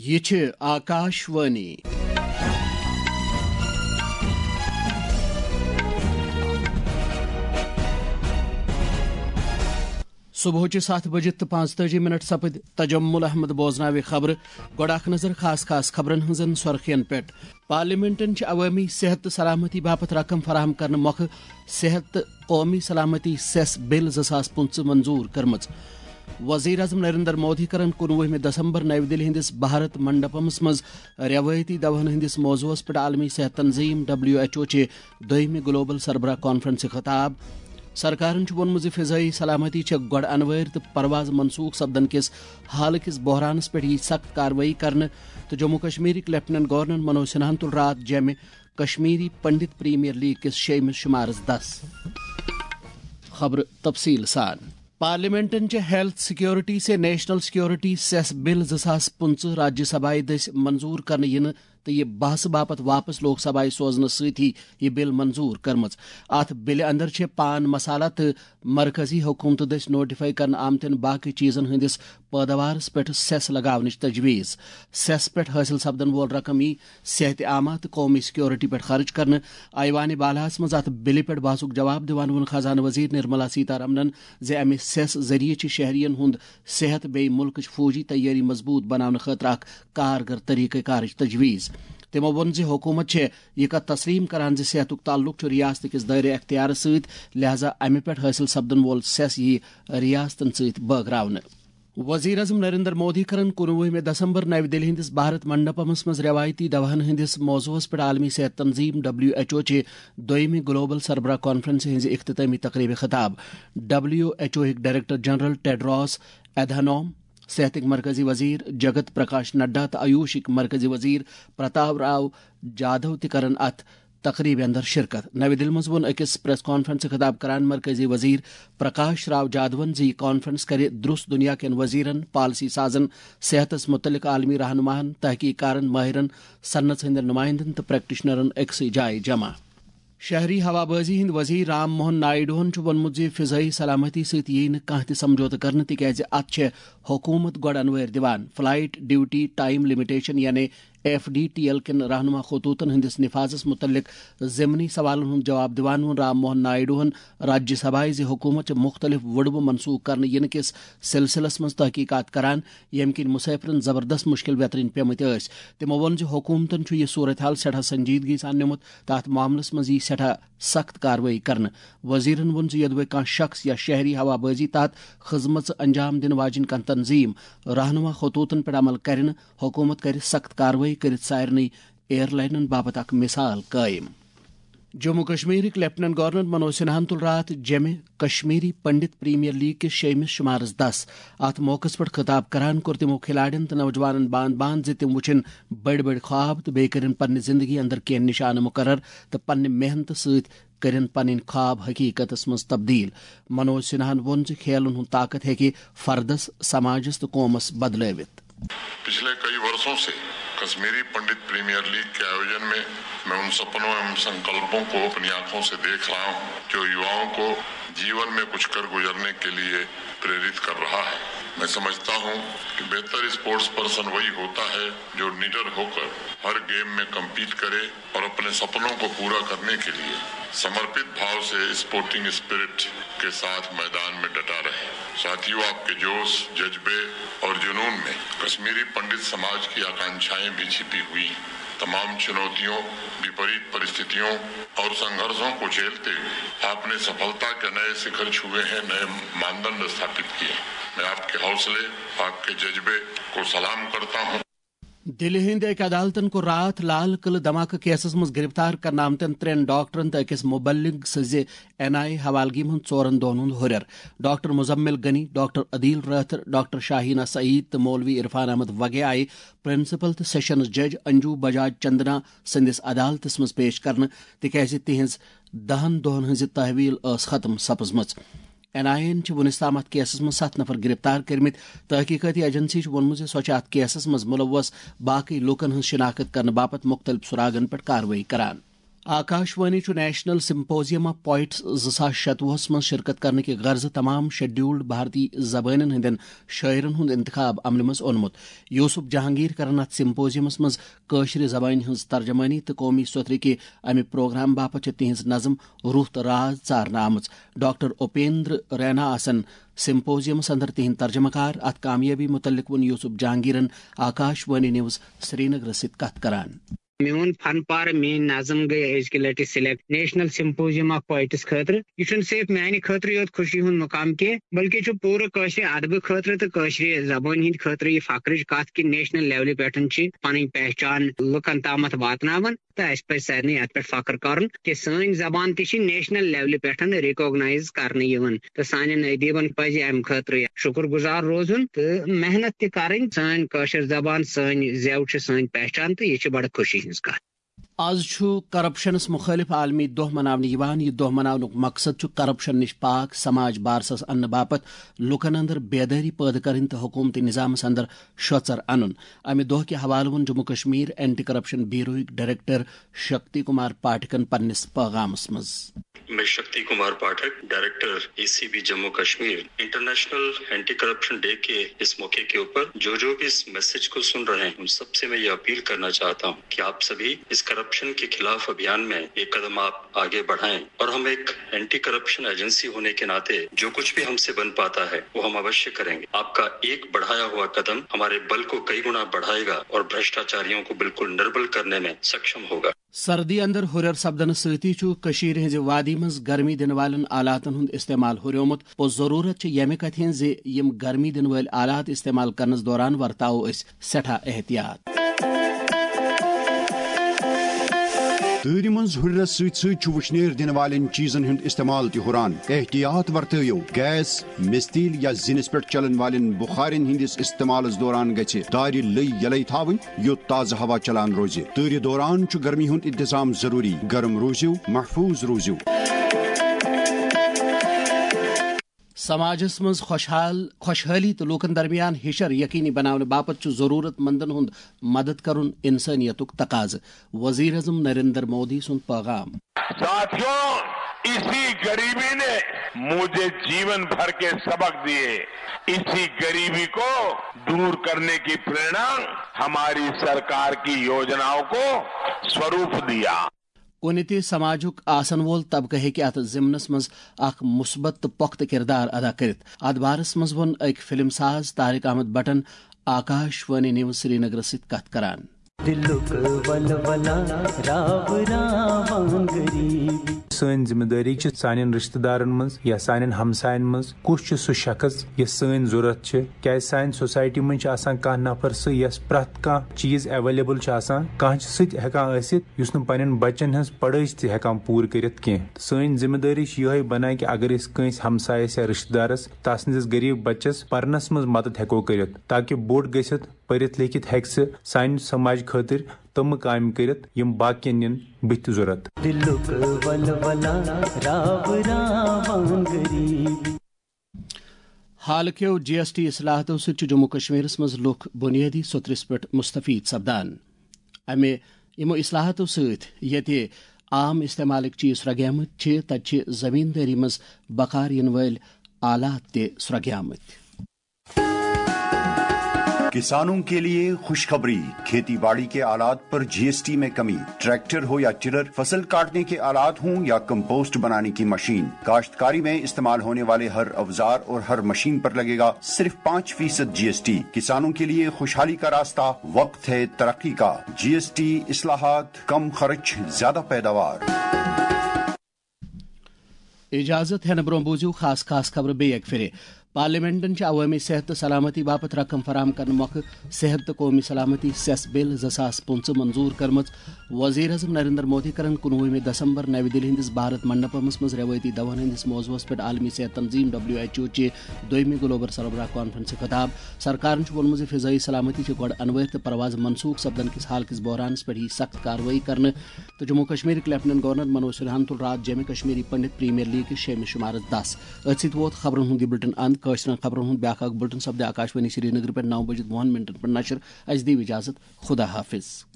یہ چھ آکاشوانی صبح 7:45 سپد تجمل احمد بوزناوی خبر گوڑاک نظر خاص خبرن ہنزن سرخین پہ پارلیمنٹن عوامی صحت سلامتی باپت رقم فراہم کرنے موقع صحت قومی سلامتی سیس بل 2015 منظور کرمز وزیر اعظم نریندر مودی کرن 19 دسمبر نئی دہلی ہندس بھارت منڈپمس مز روایتی دوہن ہندس موضوع پہ عالمی صحت تنظیم WHO چہ دویمہ گلوبل سربراہ کانفرنس خطاب سرکارن وونمت فضائی سلامتی گوڑ انویر تو پرواز منسوخ سپدن کس حال کس بحرانس پہ سخت کاروی کرنے تو جموں کشمیر لیفٹننٹ گورنر منوج سنہا تل رات جمع کشمیری پنڈت پریمیئر لیگ کس 6 شمارس 10 خبر تفصیل سان پارلیمنٹن ہیلتھ سیکورٹی سے national security cess bill 2015 Rajya Sabha دس منظور کرنے ین تو یہ بحث باپت واپس لوک سبھا سوزن سی یہ بل منظور کرمز ات بل اندر پان مسالہ تو مرکزی حکومت دس نوٹیفائی کرنے آمتن باقی چیزن ہندس پیداوارس پہ سیس لگاونچ تجویز سیس پہ حاصل سپدن وول رقم صحت عامہ تو قومی سیکورٹی پہ خرچ کرنے ایوان بالاہس مز ات بل پہ بحثک جواب دیوان وون خزانہ وزیر نرملا سیتارمنن زِ امہ سیس ذریعہ شہرین ہند صحت بی ملک فوجی تیاری مضبوط بنانے خاطر اخ کارگر طریقہ کارچ تجویز تمو وون حکومت یہ کت تسلیم کران صحت تعلق ریاست کس دائرہ اختیار ست لہذا امہ پہ حاصل سپدن وول سیس یہ ریاستن ست بٲگراونہٕ وزیر اعظم نریندر مودی کرن 19 دسمبر نئی دہلی ہندس بھارت منڈپمس مز روایتی دوہن ہندس موضوع پہ عالمی صحت تنظیم WHO چہ دویمہ گلوبل سربراہ کانفرنس ہز اختتامی تقریب خطاب WHO director general Tedros Adhanom صحت مرکزی وزیر جگت پرکاش نڈا تو آیوش مرکزی وزیر پرتاپ راؤ جادو ترن ات تقریب اندر شرکت نئی دہلی مز وون اکس پریس کانفرنس خطاب کران مرکزی وزیر پرکاش راؤ جادون یہ کانفرنس کرے درست دنیا کن وزیرن پالسی سازن صحتس متعلق عالمی رہنماہن تحقیق کارن ماہرن صنعت ہند نمائندن تو پریکٹیشنرن اکسی جائے جمع شہری ہوا بازی ہند وزیر رام موہن نائیڈوہن وونمت فضائی سلامتی ست کھانا تہ سمجھوتہ کرنے تکیاز ات حکومت گوڑ انویر دیوان فلائٹ ڈیوٹی ٹائم لمیٹیشن یعنی FDTL کن رہنما خطوطن ہندس نفاذس متعلق ضمنی سوالن ہند جواب دیوان ون رام موہن نائیڈوہن راجیہ سبھا حکومت مختلف وڈبہ منسوخ کرنے ین کس سلسلس مز تحقیقات کران یم کن مسافرن زبردست مشکل بیترین پیمت تمو وون حکومتن یہ صورتحال سٹھا سنجیدگی سان نمت تات معاملس مز سٹھا سخت کاروی کرنے وزیرن وون یدوے کان شخص یا شہری ہوا بازی تحت خدمت انجام دن واجن کان تنظیم رہنما خطوطن پہ عمل کرن حکومت کر سخت کاروی کرت سارنی ایئر لائنن باپت اک مثال قائم جموں کشمیر لیفٹننٹ گورنر منوج سنہا تل رات جمع کشمیری پنڈت پریمیئر لیگ کس 6 شمارس 10 ات موقع پہ خطاب کران کور تمو کھلاڑین تو نوجوانن باند باند تم وچن بڑ خواب تو بیٚیہِ کرن پنہ زندگی اندر کینٛہہ نشانہ مقرر تو پنہ محنت ست کرن پنن خواب حقیقتس مز تبدیل منوج سنہا وون کھیلن ہند طاقت ہیکہ فردس سماجس تو قومس بدلوت پچھلے کئی برسوں سے کشمیری پنڈت پریمیئر لیگ کے آیوجن میں ان سپنوں اور سنکلپوں کو اپنی آنکھوں سے دیکھ رہا ہوں جو یواؤں کو جیون میں کچھ کر گزرنے کے لیے پریرت کر رہا ہے میں سمجھتا ہوں کہ بہتر اسپورٹس پرسن وہی ہوتا ہے جو نڈر ہو کر ہر گیم میں کمپیٹ کرے اور اپنے سپنوں کو پورا کرنے کے لیے سمرپت بھاؤ سے اسپورٹنگ اسپرٹ کے ساتھ میدان میں ڈٹا رہے ساتھیوں آپ کے جوش جذبے اور جنون میں کشمیری پنڈت سماج کی آکانکشائیں بھی چھپی ہوئی ہیں تمام چنوتیوں وپریت پرستتوں اور سنگھرشوں کو جھیلتے ہوئے آپ نے سفلتا کے نئے شکھر چھوئے ہیں نئے ماندنڈ स्थापित کیے میں آپ کے حوصلے آپ کے جذبے کو سلام کرتا ہوں دلہ ہند ایک عدالتن کو رات لال قلعہ دھماکہ کیسس مز گرفتار کرنے آمتن 3 ڈاکٹرن تو اکس مبلغ سز NIA حوالگی من 4 دون ہند ہرر doctor Muzammil Ghani doctor Adeel Rather doctor Shaheena Saeed تو مولوی عرفان احمد وگے آئی پرنسپل تو سیشنز جج انجو بجاج چندنا سندس عدالتس مز پیش کرنے تکیاز تہذ 10 دہن ہز تحویل ختم سپزمت NIA ونس تام ات کیسس مز 7 نفر گرفتار کرمت تحقیقاتی ایجنسی وونمت سو ات کیسس مز ملوث باقی لوکن ہز شناخت کرنے باپت مختلف سراغن پہ کاروی کران Akashvani National Symposium of Poets 2016 من شرکت کرنے کی غرض تمام شیڈیولڈ بھارتی زبان ہندین شاعرن ہند انتخاب عمل مز اونمت. یوسف جہانگیر کرن ات سمپوزیمس مز قشر زبان ہز ترجمانی تو قومی سوتر کہ امہ پروگرام باپت تہذ نظم روح تو راز ژارنہ آمت. ڈاکٹر اپیندر رینا آسن سمپوزیمس اندر تہند ترجمہ کار. ات کامیابی متعلق ون یوسف جہانگیرن آکاشوانی نیوز سری نگر ست کت کران. میون فن پار مین نظم گئی أزکہِ لٹہِ select National Symposium of Poets خاطر. یہ صرف میانہ خاطر یوت خوشی ہند مقام کی بلکہ پورے قشر ادب خاطر تو قشر زبان ہند خاطر یہ فخرچ کت کہ نیشنل لیولہ پہ پن پہچان لکن تامت واتناون تو اس پہ سارے ات پہ فخر کرن کہ سن زبان تہ نیشنل لیولہ پہ ریکوگنائز کرنے تو سان ادیبن پز ام خاطر شکر گزار روزن تو محنت تہ کریں. سن قشر زبان سن زیو سن پہچان تو یہ بڑا خوشی ہز کت. آز کرپشنس مخالف عالمی دہ مناونہ یوان. یہ دہ مناونک مقصد کرپشن نش پاک سماج بارسس انہ باپت لکن اندر بیداری پید کرن تو حکومتی نظامس اندر شوژر انن. امہ دہ کہ حوالہ ون جموں کشمیر اینٹی کرپشن بیوروک ڈائریکٹر شکتی کمار پاٹھکن پنس پیغامس مز. میں Shakti Kumar Pathak director ACB Jammu Kashmir international anti corruption day کے اس موقع کے اوپر جو بھی اس میسج کو سن رہے ہیں ان سب سے میں یہ اپیل کرنا چاہتا ہوں کہ آپ سبھی اس کرپشن کے خلاف ابھیان میں ایک قدم آپ آگے بڑھائیں اور ہم ایک اینٹی کرپشن ایجنسی ہونے کے ناطے جو کچھ بھی ہم سے بن پاتا ہے وہ ہم اوشیہ کریں گے. آپ کا ایک بڑھایا ہوا قدم ہمارے بل کو کئی گنا بڑھائے گا اور بھرشٹاچاریوں کو بالکل نربل کرنے میں سکشم ہوگا. سردی اندر ہریر سپدن ستی کشیر ہز وادی مز گرمی دن والن آلاتن ہند استعمال ہریومت. پوز ضرورت یمہ کتھ ہز یم گرمی دن ول آلات استعمال کرنس دوران ورتاو اس سٹھا احتیاط. تۭرِ منٛز ہُرٮ۪رس سۭتۍ سۭتۍ چھُ وُشنیر دِنہٕ والٮ۪ن چیٖزن ہُنٛد استعمال تہِ ہُران. احتیاط ورتٲیِو. گیس مستیل یا زِنِس پٮ۪ٹھ چلن والٮ۪ن بُخارٮ۪ن ہٕنٛدِس استعمالس دوران گژھِ دارِ لٔے یلے تھاوٕنۍ یوٚت تازٕ ہوا چلان روزِ. تۭرِ دوران چھُ گرمی ہُنٛد انتظام ضروٗری. گرم روٗزِو، محفوظ روٗزِو. سماجس مز خوشحالی تو لوکن درمیان ہشر یقینی بنانے باپت ضرورت مندن ہند مدد کرن انسانیتک تقاض. وزیر اعظم نریندر مودی سن پیغام. ساتھیوں، اسی غریبی نے مجھے جیون بھر کے سبق دیے. اسی غریبی کو دور کرنے کی پریرنا ہماری سرکار کی یوجناؤں کو سوروپ دیا. کن تہ سماجک آسن وول طبقہ ہیکہ ات ضمنس مز اخ مثبت تو پختہ کردار ادا کرت. ات بارس مز ون اک فلم ساز طارق احمد بٹن آکاشوانی نیوز سری نگر ست کت کران. سن ذمہ داری سان رشتہ دارن مز یا سان ہمسائن مز کس سہ شخص یس سن ضرورت کی سان سوسائٹی مز کھانا نفر سہ یس پریت کھانا چیز ایویلیبل کھانا ست ہیکان ثت اس پن بچن ہز پڑھائی تہ ہیکان پور کرت کی. سن ذمہ داری یہ بنا کہ اگر کنس ہمسایس یا رشتہ دارس تس ندس غریب بچس پرنس مز مدد ہیکو کرت تاکہ بوڑ گھت پرت لیکھت ہیکہ سہ سان سماج خاطر تم کام کرت یم باقین نن بت ضرورت. حال کیو GST اصلاحاتو ست جموں کشمیر مز لوک بنیادی سترس پہ مستفید سپدان. امہ یمو اصلاحاتو ست یتہ عام استعمالک چیز سرگیمت تت زمینداری مز بکار ین ول آلات تہ سرگیمت. کسانوں کے لیے خوشخبری. کھیتی باڑی کے آلات پر GST میں کمی. ٹریکٹر ہو یا ٹلر، فصل کاٹنے کے آلات ہوں یا کمپوسٹ بنانے کی مشین، کاشتکاری میں استعمال ہونے والے ہر اوزار اور ہر مشین پر لگے گا صرف 5% GST. کسانوں کے لیے خوشحالی کا راستہ. وقت ہے ترقی کا. GST اصلاحات، کم خرچ، زیادہ پیداوار. اجازت ہے برو بوزیو خاص خبر بی ایک پھر. پارلیمنٹن عوامی صحت تو سلامتی باپت رقم فراہم کرنے موقع صحت تو قومی سلامتی سیس بل 2015 منظور کرمت. وزیر اعظم نریندر مودی کرن 19 دسمبر نئی دہلی ہندس بھارت منڈپمس مز روایتی دواہن ہندس موضوعس پہ عالمی صحت تنظیم WHO چہ دویمہ گلوبل سربراہ کانفرنس خطاب. سرکارن وونمت فضائی سلامتی گۄڈٕ انوٲرۍ تہٕ پرواز منسوخ سپدن کس حال کس بحرانس پہ سخت کاروٲیی کرنے. تو جموں کشمیر لیفٹنٹ گورنر منوج سنہاہن تل رات جمع کشمیری پنڈت پریمیئر لیگ شیمہ شمارس 10. ات ست ووت خبرن ہند بلٹن اند. کاشرن خبرن ہند بیاکھ بلٹن سپدِ آکاشوانی سری نگر پہ 9 بجے 2 منٹن پہ نشر. اس دی اجازت. خدا حافظ.